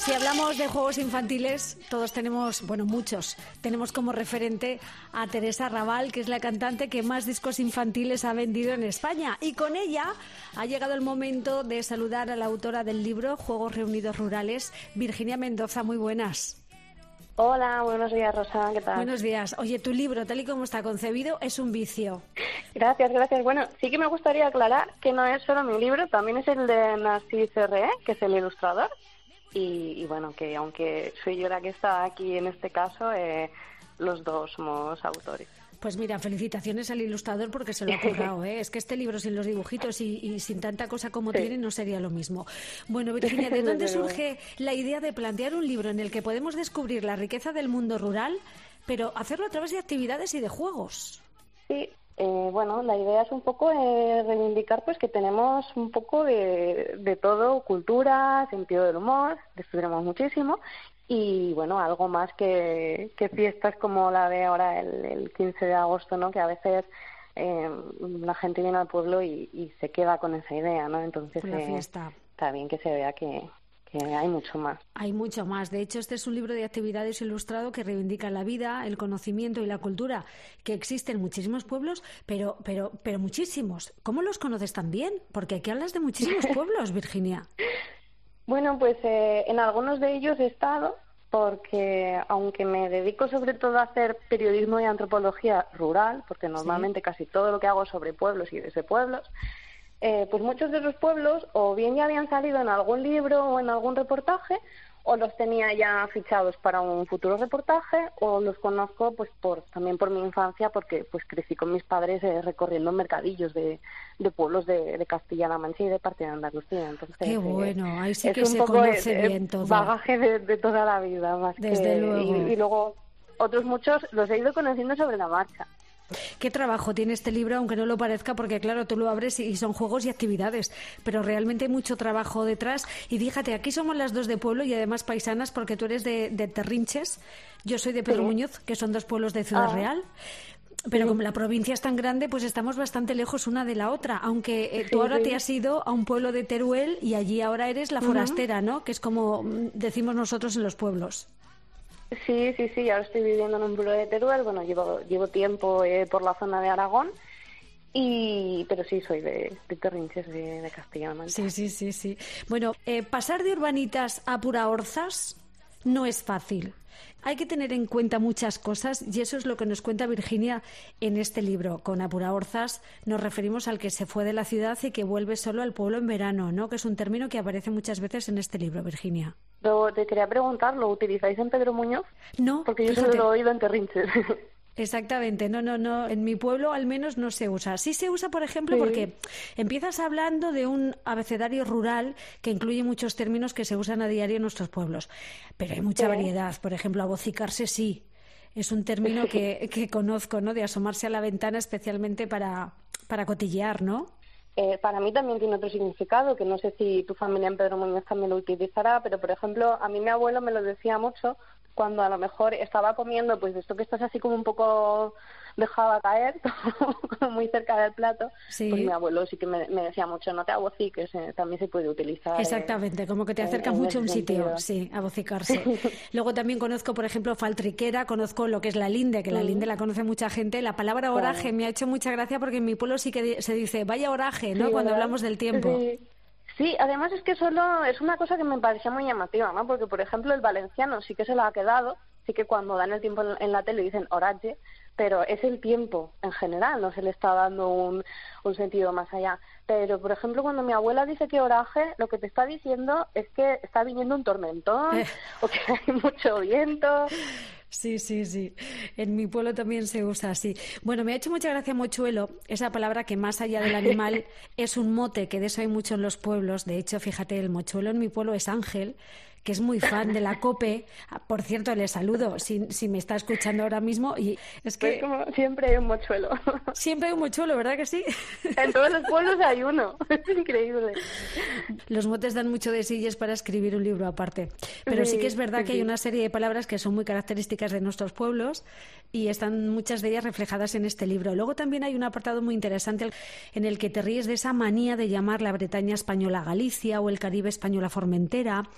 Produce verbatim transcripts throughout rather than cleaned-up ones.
Si hablamos de juegos infantiles, todos tenemos, bueno, muchos, tenemos como referente a Teresa Raval, que es la cantante que más discos infantiles ha vendido en España. Y con ella ha llegado el momento de saludar a la autora del libro Juegos Reunidos Rurales, Virginia Mendoza. Muy buenas. Hola, buenos días, Rosa, ¿qué tal? Buenos días. Oye, tu libro, tal y como está concebido, es un vicio. Gracias, gracias. Bueno, sí que me gustaría aclarar que no es solo mi libro, también es el de Narcís R E, que es el ilustrador. Y, y bueno, que aunque soy yo la que está aquí en este caso, eh, los dos somos autores. Pues mira, felicitaciones al ilustrador porque se lo ha currado, ¿eh? Es que este libro sin los dibujitos y, y sin tanta cosa como sí. tiene no sería lo mismo. Bueno, Virginia, ¿de dónde surge la idea de plantear un libro en el que podemos descubrir la riqueza del mundo rural, pero hacerlo a través de actividades y de juegos? Sí, eh, bueno, la idea es un poco eh, reivindicar pues que tenemos un poco de, de todo, cultura, sentido del humor, descubrimos muchísimo. Y bueno, algo más que, que fiestas como la de ahora el, el quince de agosto, ¿no? Que a veces eh, la gente viene al pueblo y, y se queda con esa idea, ¿no? Entonces la fiesta. Eh, está bien que se vea que, que hay mucho más. Hay mucho más. De hecho, este es un libro de actividades ilustrado que reivindica la vida, el conocimiento y la cultura que existen en muchísimos pueblos, pero, pero, pero muchísimos. ¿Cómo los conoces tan bien? Porque aquí hablas de muchísimos pueblos, Virginia. Bueno, pues eh, en algunos de ellos he estado, porque aunque me dedico sobre todo a hacer periodismo y antropología rural, porque normalmente sí. casi todo lo que hago es sobre pueblos y desde pueblos, eh, pues muchos de esos pueblos o bien ya habían salido en algún libro o en algún reportaje, o los tenía ya fichados para un futuro reportaje, o los conozco pues por también por mi infancia, porque pues crecí con mis padres eh, recorriendo mercadillos de, de pueblos de, de Castilla-La Mancha y de parte de Andalucía. Entonces, qué bueno, eh, ahí sí que se conoce eh, bien todo. Bagaje de, de toda la vida, más Desde que, luego. Y, y luego otros muchos los he ido conociendo sobre la marcha. Qué trabajo tiene este libro, aunque no lo parezca, porque claro, tú lo abres y son juegos y actividades, pero realmente hay mucho trabajo detrás. Y fíjate, aquí somos las dos de pueblo y además paisanas, porque tú eres de, de Terrinches, yo soy de Pedro sí. Muñoz, que son dos pueblos de Ciudad ah. Real. Pero sí. como la provincia es tan grande, pues estamos bastante lejos una de la otra, aunque eh, tú sí, ahora sí. te has ido a un pueblo de Teruel y allí ahora eres la forastera, uh-huh. ¿no? Que es como decimos nosotros en los pueblos. Sí, sí, sí, ahora estoy viviendo en un pueblo de Teruel, bueno, llevo llevo tiempo eh, por la zona de Aragón, y pero sí, soy de, de Terrinches, de, de Castilla-La Mancha. Sí, sí, sí, sí. Bueno, eh, pasar de urbanitas a puraorzas no es fácil. Hay que tener en cuenta muchas cosas y eso es lo que nos cuenta Virginia en este libro. Con apuraorzas nos referimos al que se fue de la ciudad y que vuelve solo al pueblo en verano, ¿no? Que es un término que aparece muchas veces en este libro, Virginia. Pero te quería preguntar, ¿lo utilizáis en Pedro Muñoz? No, porque yo fíjate. solo lo he oído en Terrinches. Exactamente, no, no, no, en mi pueblo al menos no se usa. Sí se usa, por ejemplo, sí. porque empiezas hablando de un abecedario rural que incluye muchos términos que se usan a diario en nuestros pueblos, pero hay mucha sí. variedad. Por ejemplo, abocicarse sí, es un término que, que conozco, ¿no? De asomarse a la ventana especialmente para, para cotillear, ¿no? Eh, para mí también tiene otro significado, que no sé si tu familia en Pedro Muñoz también lo utilizará, pero por ejemplo, a mí mi abuelo me lo decía mucho cuando a lo mejor estaba comiendo, pues esto que estás así como un poco dejaba caer, como muy cerca del plato, sí. pues mi abuelo sí que me, me decía mucho, no te abociques, eh, también se puede utilizar. Exactamente, eh, como que te acercas en, en mucho a un sitio, sí, abocicarse. Luego también conozco, por ejemplo, faltriquera, conozco lo que es la linde, que la mm. linde la conoce mucha gente. La palabra oraje claro. me ha hecho mucha gracia porque en mi pueblo sí que se dice, vaya oraje, ¿no? Sí, cuando ¿verdad? Hablamos del tiempo. Sí. Sí, además es que solo es una cosa que me parecía muy llamativa, ¿no? Porque, por ejemplo, el valenciano sí que se lo ha quedado, sí que cuando dan el tiempo en la tele dicen orache, pero es el tiempo en general, no se le está dando un, un sentido más allá. Pero, por ejemplo, cuando mi abuela dice que oraje, lo que te está diciendo es que está viniendo un tormentón, eh. o que hay mucho viento. Sí, sí, sí. En mi pueblo también se usa así. Bueno, me ha hecho mucha gracia mochuelo, esa palabra que más allá del animal es un mote, que de eso hay mucho en los pueblos. De hecho, fíjate, el mochuelo en mi pueblo es Ángel, que es muy fan de la COPE. Por cierto, le saludo si, si me está escuchando ahora mismo. Y es que pues como siempre hay un mochuelo. Siempre hay un mochuelo, ¿verdad que sí? En todos los pueblos hay uno. Es increíble. Los motes dan mucho de sí y es para escribir un libro aparte. Pero sí, sí que es verdad sí, que hay una serie de palabras que son muy características de nuestros pueblos y están muchas de ellas reflejadas en este libro. Luego también hay un apartado muy interesante en el que te ríes de esa manía de llamar la Bretaña española Galicia o el Caribe española Formentera.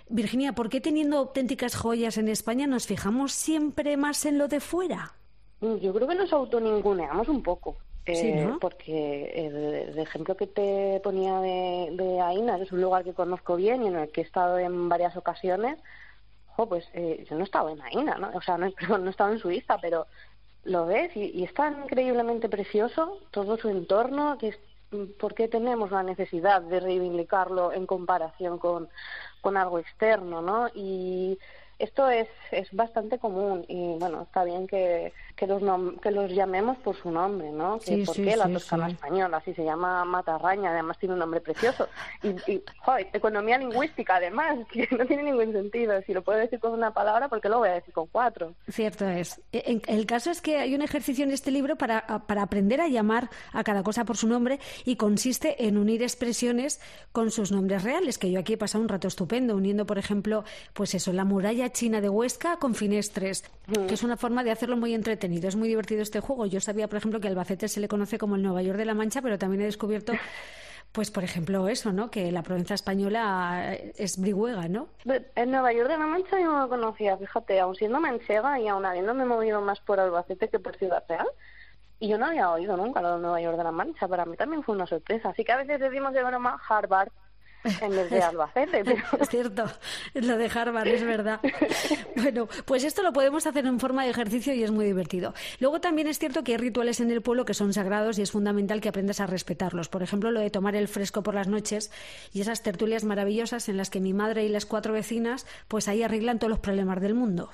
Virginia, ¿por qué teniendo auténticas joyas en España nos fijamos siempre más en lo de fuera? Yo creo que nos autoninguneamos un poco. Eh, Sí, ¿no? Porque el, el ejemplo que te ponía de, de Aína, que es un lugar que conozco bien y en el que he estado en varias ocasiones, jo, pues eh, yo no he estado en Aína, ¿no? O sea, no, perdón, no he estado en Suiza, pero lo ves y, y es tan increíblemente precioso todo su entorno, que es, ¿por qué tenemos la necesidad de reivindicarlo en comparación con, con algo externo, ¿no? Y esto es, es bastante común y, bueno, está bien que, que, los, nom- que los llamemos por su nombre, ¿no? Que Sí, ¿por sí, qué la sí, Toscana sí. española? Si se llama Matarraña, además tiene un nombre precioso. Y, y joder, economía lingüística, además, que no tiene ningún sentido. Si lo puedo decir con una palabra, ¿por qué lo voy a decir con cuatro? Cierto es. En- El caso es que hay un ejercicio en este libro para, para aprender a llamar a cada cosa por su nombre y consiste en unir expresiones con sus nombres reales, que yo aquí he pasado un rato estupendo, uniendo, por ejemplo, pues eso, la muralla china de Huesca con Finestres, que es una forma de hacerlo muy entretenido. Es muy divertido este juego. Yo sabía, por ejemplo, que Albacete se le conoce como el Nueva York de la Mancha, pero también he descubierto, pues, por ejemplo, eso, ¿no? Que la Provenza española es Brihuega, ¿no? En Nueva York de la Mancha yo no lo conocía, fíjate, aun siendo manchega y aun habiéndome movido más por Albacete que por Ciudad Real, y yo no había oído nunca lo de Nueva York de la Mancha. Para mí también fue una sorpresa. Así que a veces decimos de broma Harvard en vez de Albacete, pero... Es cierto, es lo de Harvard, es verdad. Bueno, pues esto lo podemos hacer en forma de ejercicio y es muy divertido. Luego también es cierto que hay rituales en el pueblo que son sagrados y es fundamental que aprendas a respetarlos. Por ejemplo, lo de tomar el fresco por las noches y esas tertulias maravillosas en las que mi madre y las cuatro vecinas pues ahí arreglan todos los problemas del mundo.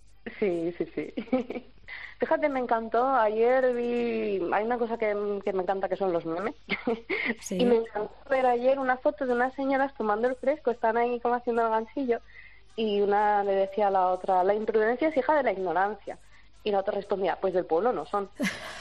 Sí, sí, sí. Fíjate, me encantó. Ayer vi... Hay una cosa que, que me encanta, que son los memes. Sí. Y me encantó ver ayer una foto de unas señoras tomando el fresco. Están ahí como haciendo el gansillo. Y una le decía a la otra, la imprudencia es hija de la ignorancia. Y la otra respondía, pues del pueblo no son.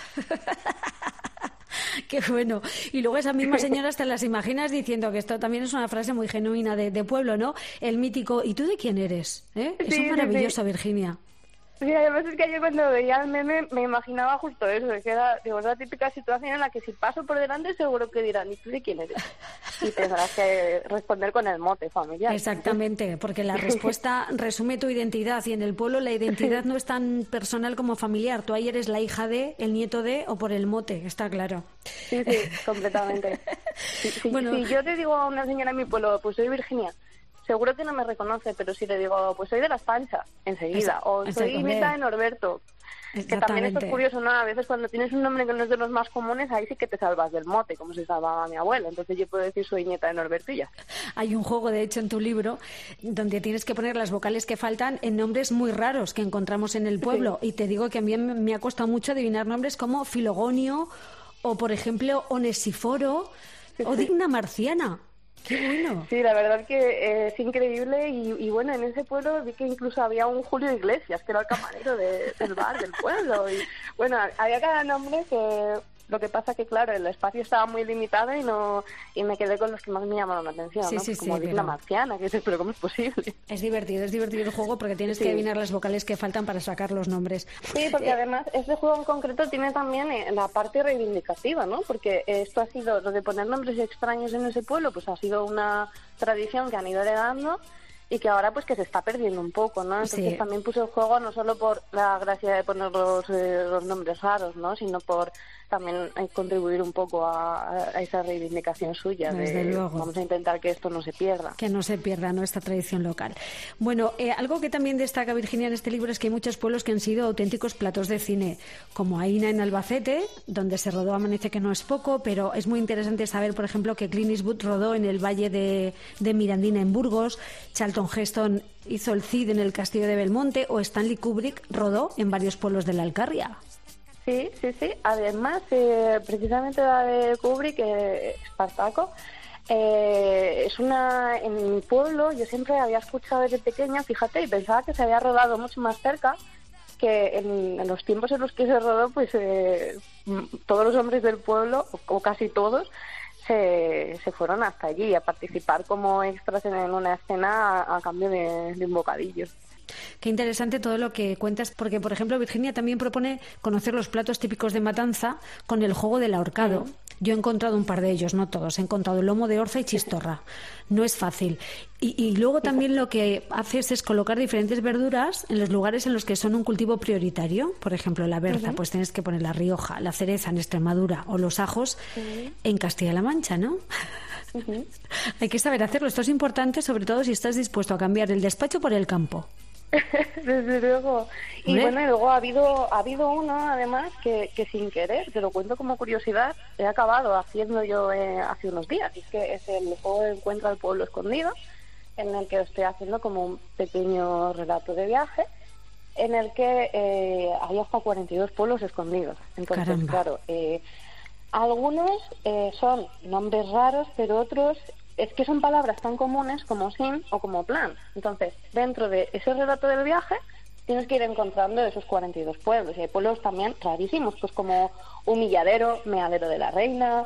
Qué bueno. Y luego esas mismas señoras te las imaginas diciendo que esto también es una frase muy genuina de, de pueblo, ¿no? El mítico, ¿y tú de quién eres? ¿Eh? Eso Sí, es maravilloso, sí, sí. Virginia. Sí, además es que ayer cuando veía el meme me imaginaba justo eso, que era, digo, es la típica situación en la que si paso por delante seguro que dirán, ¿y tú de quién eres? Y tendrás que responder con el mote familiar. Exactamente, porque la respuesta resume tu identidad y en el pueblo la identidad no es tan personal como familiar. Tú ahí eres la hija de, el nieto de o por el mote, está claro. Sí, sí, completamente. Si, si, Bueno. si yo te digo a una señora en mi pueblo, pues soy Virginia, seguro que no me reconoce, pero si le digo, pues soy de Las Panchas, enseguida, Esa- o esa- soy hombre. nieta de Norberto, que también esto es Exactamente. curioso, ¿no? A veces cuando tienes un nombre que no es de los más comunes, ahí sí que te salvas del mote, como se salvaba mi abuelo, entonces yo puedo decir soy nieta de Norberto y ya. Hay un juego, de hecho, en tu libro donde tienes que poner las vocales que faltan en nombres muy raros que encontramos en el pueblo. Y te digo que a mí me me ha costado mucho adivinar nombres como Filogonio o, por ejemplo, Onesíforo o Digna Marciana. ¡Qué bueno! Sí, la verdad que eh, es increíble y, y bueno, en ese pueblo vi que incluso había un Julio Iglesias, que era el camarero de- del bar del pueblo. Y bueno, había cada nombre que... Lo que pasa que, claro, el espacio estaba muy limitado y no y me quedé con los que más me llamaron la atención, Sí, ¿no? sí, Pues como sí, Digna pero- Marciana, que dices, pero ¿cómo es posible? Es divertido, es divertido el juego porque tienes que Sí. adivinar las vocales que faltan para sacar los nombres. Sí, porque además este juego en concreto tiene también eh, la parte reivindicativa, ¿no? Porque esto ha sido, lo de poner nombres extraños en ese pueblo, pues ha sido una tradición que han ido heredando y que ahora pues que se está perdiendo un poco, ¿no? Entonces Sí. también puse el juego no solo por la gracia de poner los, eh, los nombres raros, ¿no? Sino por también eh, contribuir un poco a, a esa reivindicación suya. Desde de, luego. Vamos a intentar que esto no se pierda. Que no se pierda nuestra tradición local. Bueno, eh, algo que también destaca Virginia en este libro es que hay muchos pueblos que han sido auténticos platos de cine, como Aína en Albacete, donde se rodó Amanece que no es poco, pero es muy interesante saber, por ejemplo, que Clint Eastwood rodó en el Valle de, de Mirandina en Burgos, Charlton Heston hizo el Cid en el Castillo de Belmonte o Stanley Kubrick rodó en varios pueblos de la Alcarria. Sí, sí, sí. Además, eh, precisamente la de Kubrick, eh, Espartaco, eh, es una... En mi pueblo, yo siempre había escuchado desde pequeña, fíjate, y pensaba que se había rodado mucho más cerca, que en, en los tiempos en los que se rodó, pues eh, m- todos los hombres del pueblo, o, o casi todos, se, se fueron hasta allí a participar como extras en, en una escena a, a cambio de, de un bocadillo. Qué interesante todo lo que cuentas, porque, por ejemplo, Virginia también propone conocer los platos típicos de Matanza con el juego del ahorcado. Yo he encontrado un par de ellos, no todos. He encontrado lomo de orza y chistorra. No es fácil. Y, y luego también lo que haces es colocar diferentes verduras en los lugares en los que son un cultivo prioritario. Por ejemplo, la berza, uh-huh. pues tienes que poner la Rioja, la cereza en Extremadura o los ajos uh-huh. en Castilla-La Mancha, ¿no? Uh-huh. Hay que saber hacerlo. Esto es importante, sobre todo si estás dispuesto a cambiar el despacho por el campo. Desde luego. Y ¿Hombre? bueno, y luego ha habido ha habido uno, además, que, que sin querer, te lo cuento como curiosidad, he acabado haciendo yo eh, hace unos días. Y es que es el juego de Encuentra al Pueblo Escondido, en el que estoy haciendo como un pequeño relato de viaje, en el que eh, hay hasta cuarenta y dos pueblos escondidos. Entonces, Caramba. claro, eh, algunos eh, son nombres raros, pero otros es que son palabras tan comunes como sin o como plan. Entonces, dentro de ese relato del viaje, tienes que ir encontrando esos cuarenta y dos pueblos. Y hay pueblos también rarísimos, pues como Humilladero, Meadero de la Reina,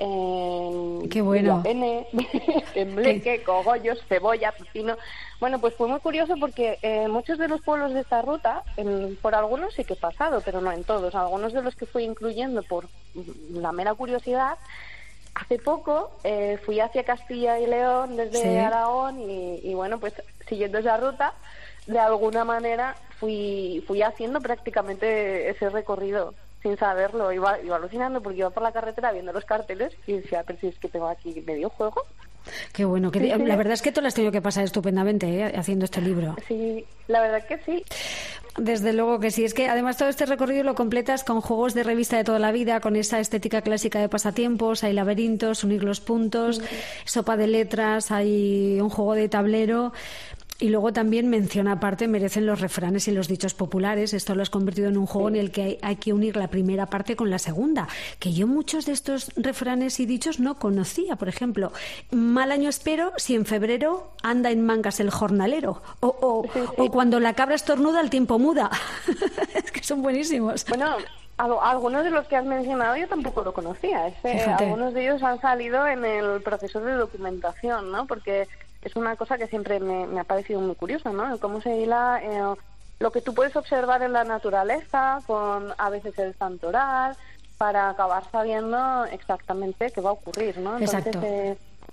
eh, Qué bueno. Villapene, Tembleque, Cogollos, Cebolla, Pepino. Bueno, pues fue muy curioso porque eh, muchos de los pueblos de esta ruta, en, por algunos sí que he pasado, pero no en todos. Algunos de los que fui incluyendo por la mera curiosidad. Hace poco eh, fui hacia Castilla y León desde sí. Aragón y, y bueno, pues siguiendo esa ruta, de alguna manera fui fui haciendo prácticamente ese recorrido sin saberlo. Iba, iba alucinando porque iba por la carretera viendo los carteles y decía, pero si es que tengo aquí medio juego. Qué bueno, que sí, sí. La verdad es que tú lo has tenido que pasar estupendamente ¿eh? haciendo este libro. Sí, la verdad que sí. Desde luego que sí. Es que además todo este recorrido lo completas con juegos de revista de toda la vida, con esa estética clásica de pasatiempos, hay laberintos, unir los puntos, sí. sopa de letras, hay un juego de tablero. Y luego también menciona aparte, merecen los refranes y los dichos populares. Esto lo has convertido en un juego sí. en el que hay, hay que unir la primera parte con la segunda. Que yo muchos de estos refranes y dichos no conocía. Por ejemplo, mal año espero si en febrero anda en mangas el jornalero. O, o, sí, sí. o cuando la cabra estornuda el tiempo muda. Es que son buenísimos. Bueno, algunos de los que has mencionado yo tampoco lo conocía. Este, algunos de ellos han salido en el proceso de documentación, ¿no? Porque es una cosa que siempre me, me ha parecido muy curiosa, ¿no? Cómo se hila eh, lo que tú puedes observar en la naturaleza con a veces el santoral para acabar sabiendo exactamente qué va a ocurrir, ¿no? Entonces, Exacto. Eh,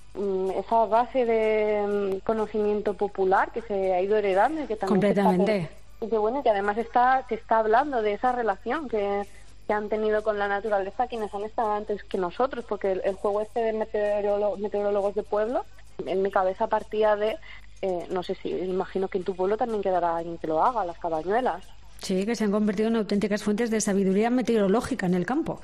esa base de conocimiento popular que se ha ido heredando y que también completamente está, y que bueno, que además está se está hablando de esa relación que que han tenido con la naturaleza quienes han estado antes que nosotros, porque el, el juego este de meteorólogos, meteorólogos de pueblo en mi cabeza partía de, eh, no sé si, imagino que en tu pueblo también quedará alguien que lo haga, las cabañuelas. Sí, que se han convertido en auténticas fuentes de sabiduría meteorológica en el campo.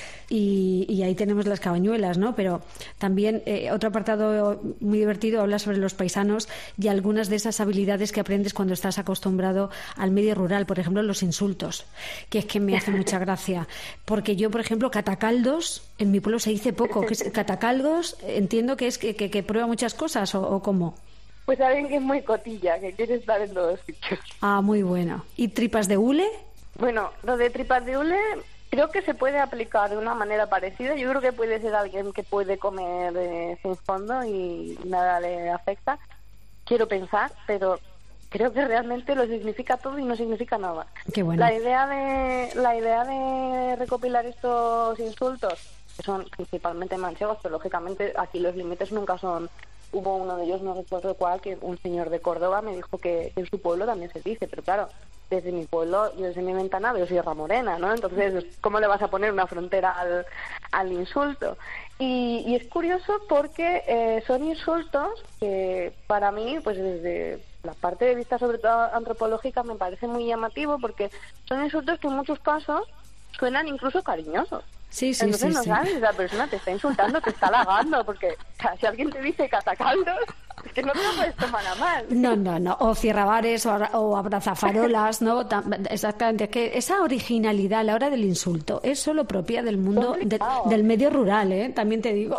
Y, y ahí tenemos las cabañuelas, ¿no? Pero también eh, otro apartado muy divertido habla sobre los paisanos y algunas de esas habilidades que aprendes cuando estás acostumbrado al medio rural, por ejemplo, los insultos, que es que me hace mucha gracia. Porque yo, por ejemplo, catacaldos, en mi pueblo se dice poco, que es catacaldos, entiendo que es que, que, que prueba muchas cosas, ¿o, o cómo? Pues alguien que es muy cotilla, que quiere estar en todos sitios. Ah, muy bueno. ¿Y tripas de hule? Bueno, lo de tripas de hule creo que se puede aplicar de una manera parecida. Yo creo que puede ser alguien que puede comer eh, sin fondo y nada le afecta. Quiero pensar, pero creo que realmente lo significa todo y no significa nada. Qué bueno. La idea de, la idea de recopilar estos insultos, que son principalmente manchegos, pero lógicamente aquí los límites nunca son... Hubo uno de ellos, no recuerdo cuál, que un señor de Córdoba me dijo que en su pueblo también se dice, pero claro, desde mi pueblo, yo desde mi ventana veo Sierra Morena, ¿no? Entonces, ¿cómo le vas a poner una frontera al, al insulto? Y, y es curioso porque eh, son insultos que para mí, pues desde la parte de vista sobre todo antropológica, me parece muy llamativo porque son insultos que en muchos casos suenan incluso cariñosos. Sí, sí, Entonces sí, no sí. sabes si la persona te está insultando, te está halagando, porque o sea, si alguien te dice catacaldos, es que no te lo puedes tomar a mal. No, no, no, o cierrabares o, o abrazafarolas, ¿no? Exactamente, es que esa originalidad a la hora del insulto es solo propia del mundo, de, del medio rural, ¿eh? También te digo.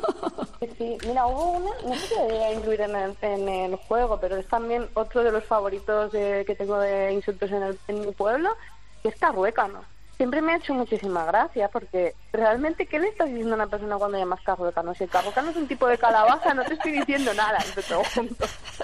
Sí, mira, hubo una, no sé si debería incluir en el, en el juego, pero es también otro de los favoritos de, que tengo de insultos en, el, en mi pueblo, que es carruécano. Siempre me ha hecho muchísima gracia porque realmente ¿qué le estás diciendo a una persona cuando llamas carruécano? Si el carruécano es un tipo de calabaza, no te estoy diciendo nada, de todo junto.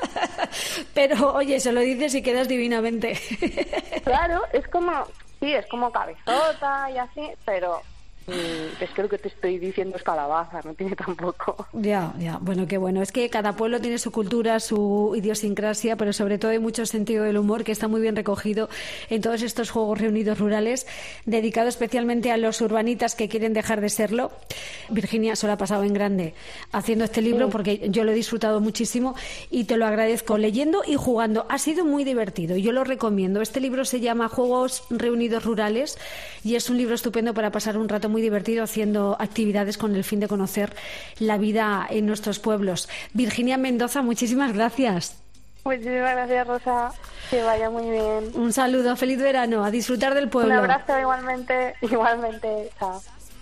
Pero oye, se lo dices y quedas divinamente. Claro, es como, sí, es como cabezota y así, pero pues creo que te estoy diciendo es calabaza, no tiene tampoco. Ya, ya, bueno, qué bueno. Es que cada pueblo tiene su cultura, su idiosincrasia, pero sobre todo hay mucho sentido del humor que está muy bien recogido en todos estos Juegos Reunidos Rurales, dedicado especialmente a los urbanitas que quieren dejar de serlo. Virginia se lo ha pasado en grande haciendo este libro, sí, porque yo lo he disfrutado muchísimo y te lo agradezco leyendo y jugando. Ha sido muy divertido y yo lo recomiendo. Este libro se llama Juegos Reunidos Rurales y es un libro estupendo para pasar un rato muy divertido haciendo actividades con el fin de conocer la vida en nuestros pueblos. Virginia Mendoza, muchísimas gracias. Muchísimas gracias, Rosa. Que vaya muy bien. Un saludo, feliz verano, a disfrutar del pueblo. Un abrazo igualmente, igualmente. Chao.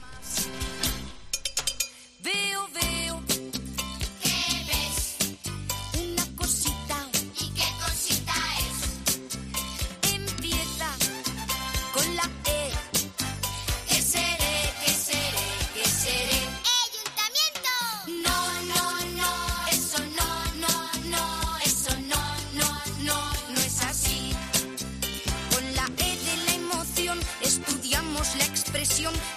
Veo, veo. ¿Qué ves? Una cosita. ¿Y qué cosita es? Empieza con la E. ¿Qué seré? ¿Qué seré? ¿Qué seré? ¡Ayuntamiento! No, no, no. Eso no, no, no. Eso no, no, no. No es así. Con la E de la emoción estudiamos la expresión